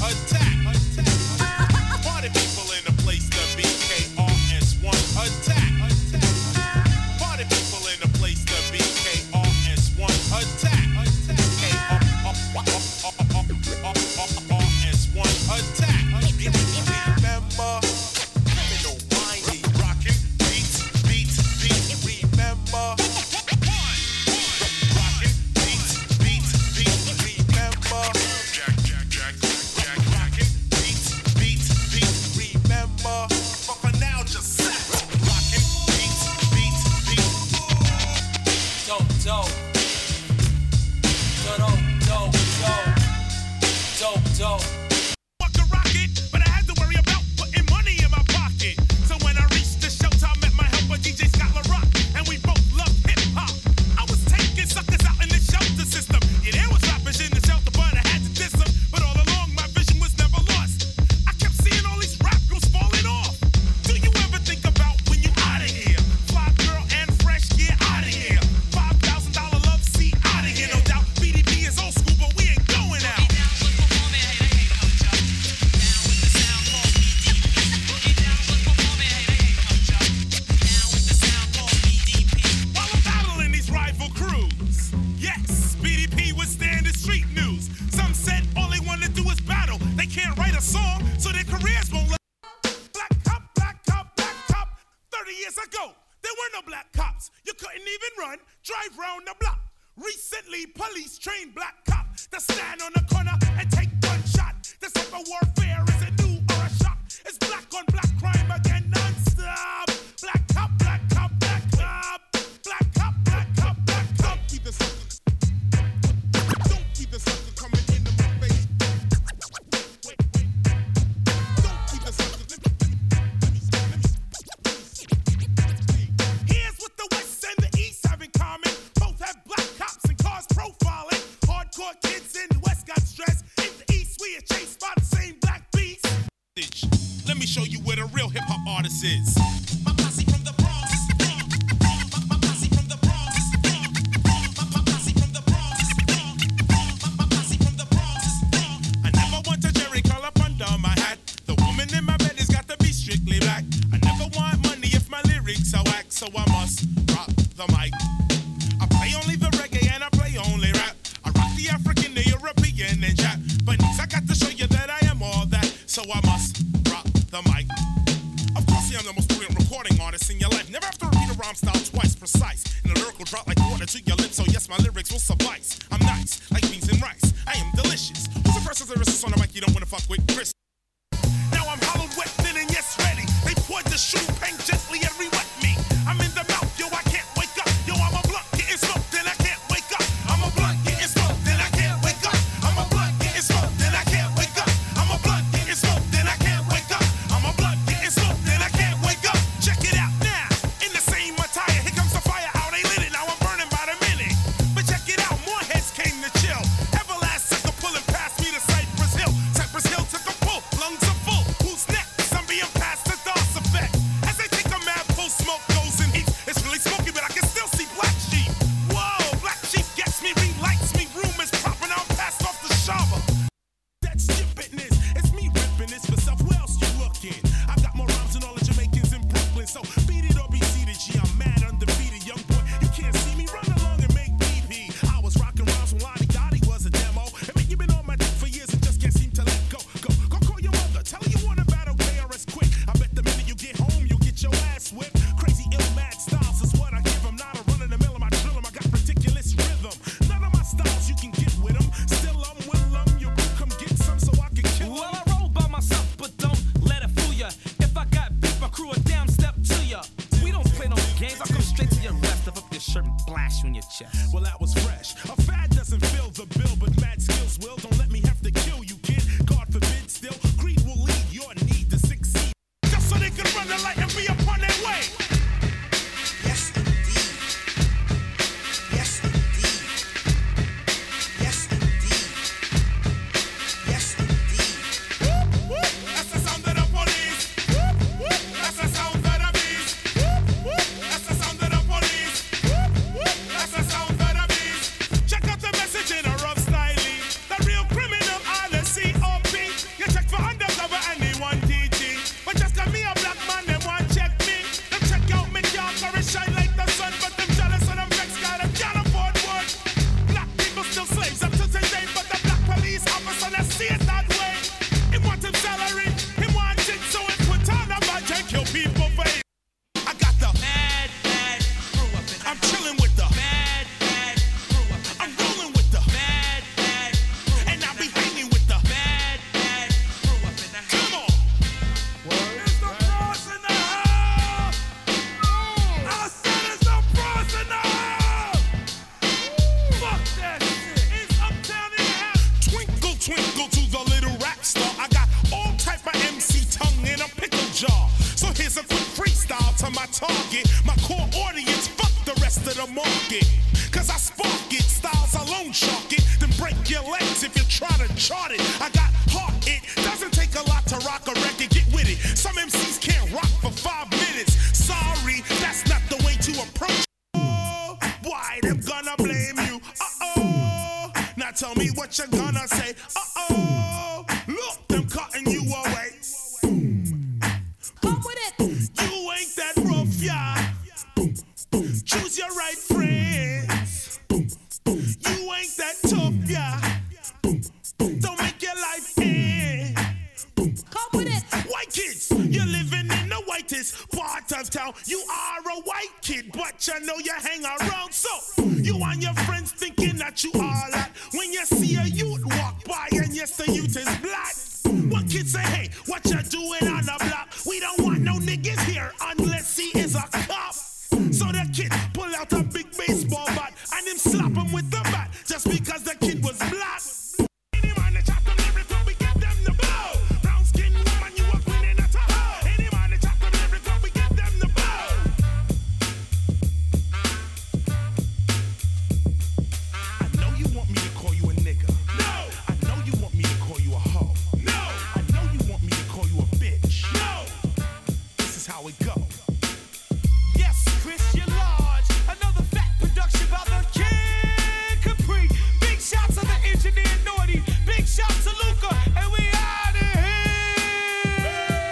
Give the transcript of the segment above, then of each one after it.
attack. Party people in the place to be. KRS-One attack. Party people in the place to be. KRS-One attack. KRS-One attack. Remember, criminal mindy, rockin' beats. Remember, rockin' beats. Remember, rockin' beats. Remember, but for now just set. Rockin' beats. Dope. I could rock it, but I had to worry about putting money in my pocket. So when I reached the showtime, met my helper DJ Scott LaRock, and we both loved hip hop. I was taking suckers out in the shelter system. Yeah, there was rappers in the shelter, but I had to diss them. But all along, my vision was never lost. I kept seeing all these rap girls falling off. Do you ever think about when you out of here? Fly girl and fresh gear out of here. $5,000 love seat out of here. No doubt BDP is old school, but we ain't going out. While I'm battling these rival crews, yes, BDP was standing street news. Some said all they want to do is battle. They can't write a song, so their careers won't let. Black cop. 30 years ago, there were no black cops. You couldn't even run, drive round the block. Recently, police trained black cops to stand on the corner and take one shot. This type of warfare isn't new or a shock. It's black on black crime again non-stop. Black cop. Keep the sucker. Don't keep the sucker coming into my face. Wait. Don't keep the sucker. Let me see. Here's what the West and the East have in common. Both have black cops and cars profiling. Hardcore kids in the West got stressed. In the East, we are chased by the same black beast. Let me show you where the real hip-hop artist is. My posse from the Bronx. My posse from the Bronx. My posse from the Bronx. My posse from the Bronx. I never want a Jerry curl up under my hat. The woman in my bed has got to be strictly black. I never want money if my lyrics are whack, so I must rock the mic. I play only the reggae and I play only rap. I rock the African, the European, and Japanese. I got to show you that I am all that, so I must rock the mic. Of course, I'm the most brilliant recording artist in your life. Never have to repeat a rhyme style twice precise. And the lyrical drop like water to your lips, so yes, my lyrics will suffice. I'm nice, like beans and rice. I am delicious. Who's the first lyricist on the mic you don't want to fuck with? Chris. Now I'm hollowed, wet, thin, and yes, ready. They poured the shoe paint gently and re-wet me. I'm in the mouth, yo, I can't wake up. Yo, I'm a blunt getting smoked, and I can't wake up. I'm a blunt getting smoked, and I can't wake up. I'm a blunt getting smoked, and I can't wake up. I'm a blunt getting smoked, and I can't wake up. I'm a blunt getting smoked, and I can't wake up. Check it out now. In the same attire, here comes the fire. How they lit it, now I'm burning by the minute. But check it out, more heads came to chill. Everlast sucker pulling past me to Cypress Hill. Cypress Hill took a pull. the market. Cause I spark it, styles alone shark it. Then break your legs if you try to chart it. I got heart, it doesn't take a lot to rock a record, get with it. Some MCs can't rock for 5 minutes. Sorry, that's not the way to approach. Oh, why them gonna blame you? Uh-oh. Now tell me what you're gonna say. Uh-oh. Look, them cutting you away. Come with it. You ain't that rough, yeah. Choose your right friends. You ain't that tough, yeah. Don't make your life end. Come with it. White kids, you're living in the whitest part of town. You are a white kid, but you know you hang around. So, you and your friends thinking that you are that. When you see a youth walk by and yes, the youth is black. One kid say, hey, what you doing on the block? We don't want no niggas here unless he is a cop. So the kid pull out a big baseball bat and him slap him with the bat just because the kid was black. Any man that chop them lyrical, we get them the blow. Brown skin woman, you a queen in a top. Any man that chop them lyrical, we get them the blow. I know you want me to call you a nigga. No. I know you want me to call you a hoe. No. I know you want me to call you a bitch. No. This is how it go. Yes, Christian Lodge, another fat production by the Kid Capri. Big shots to the engineer Naughty, big shots to Luca, and we out of here.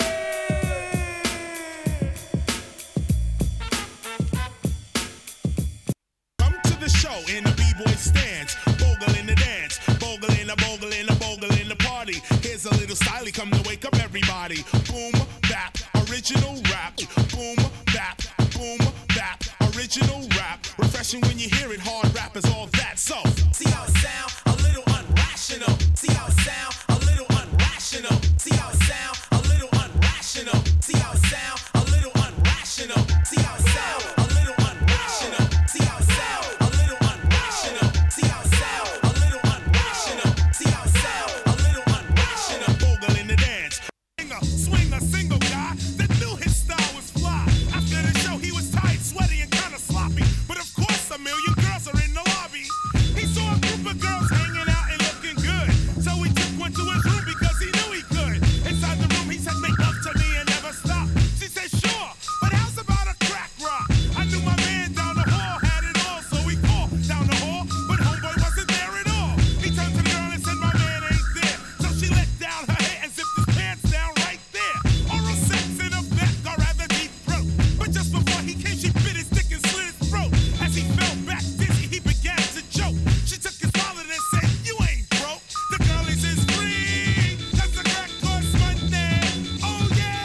Come to the show in the B-boy stance. Bogle in the dance. Bogle in the bogle in the bogle in the party. Here's a little styly come to wake up everybody. Boom, bap, original rap. Boom, bap, boom, bap, original rap. Refreshing when you hear it, hard rap is all that. So, See how it sound? A little unrational. See how it sound? A little unrational. See how it sound? A little unrational. See how it sound? A little unrational. See how it sound? A little unrational. See how it sound? A little unrational. See how it sound? A little unrational. See how it sound? A little unrational. Bogle in the dance. Swing a single guy that knew his style was fly. After the show, he was tired, sweaty, and kind of sloppy. But of course, a million girls are in the lobby. He saw a group of girls hanging out and looking good. So he took one to his room because he knew he could. Inside the room, he said, make love to me and never stop. She said, sure, but how's about a crack rock? I knew my man down the hall had it all, so he called down the hall, but homeboy wasn't there at all. He turned to the girl and said, my man ain't there. So she let down her hair and zipped his pants down right there. Oral sex in effect, or rather deep throat. But just before he came, she bit his dick and slit his throat. As he fell back dizzy, he began to choke. She took his wallet and said, you ain't broke. The girl is free, 'cause the crack costs money. Oh yeah.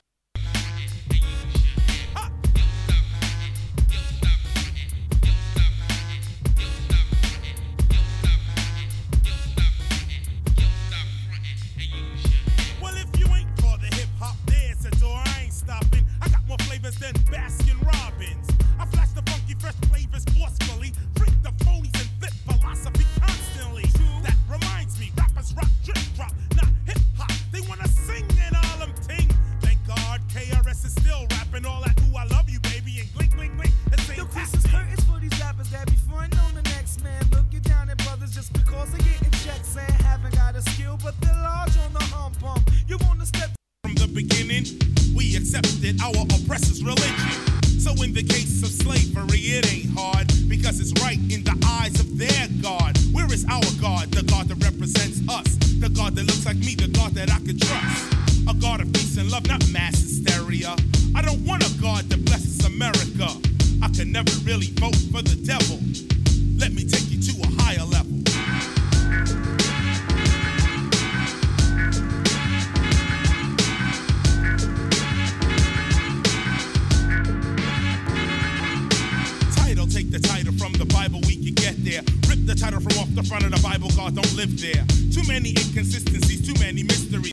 Well, if you ain't for the hip-hop dance, at door I ain't stopping. I got more flavors than Baskin Robbins. I flash the funky, fresh flavors forcefully. Freak the phonies and flip philosophy constantly. That reminds me, rappers rock, drip drop, not hip-hop. They wanna sing and all them ting. Thank God KRS is still rapping all that ooh, I love you, baby, and blink, blink, blink. Yo, Chris is curtains for these rappers that be frontin' on the next man. Looking down at brothers just because they getting checks and haven't got a skill, but they're large on the hump bump. You wanna step From the beginning, we accepted our oppressor's religion. So in the case of slavery, it ain't hard because it's right in the eyes of their God. Where is our God? The God that represents us. The God that looks like me, the God that I can trust. A God of peace and love, not mass hysteria. I don't want a God that blesses America. I could never really vote for the devil. Let me take you to a higher level. Take the title from the Bible, we can get there. Rip the title from off the front of the Bible, God don't live there. Too many inconsistencies, too many mysteries.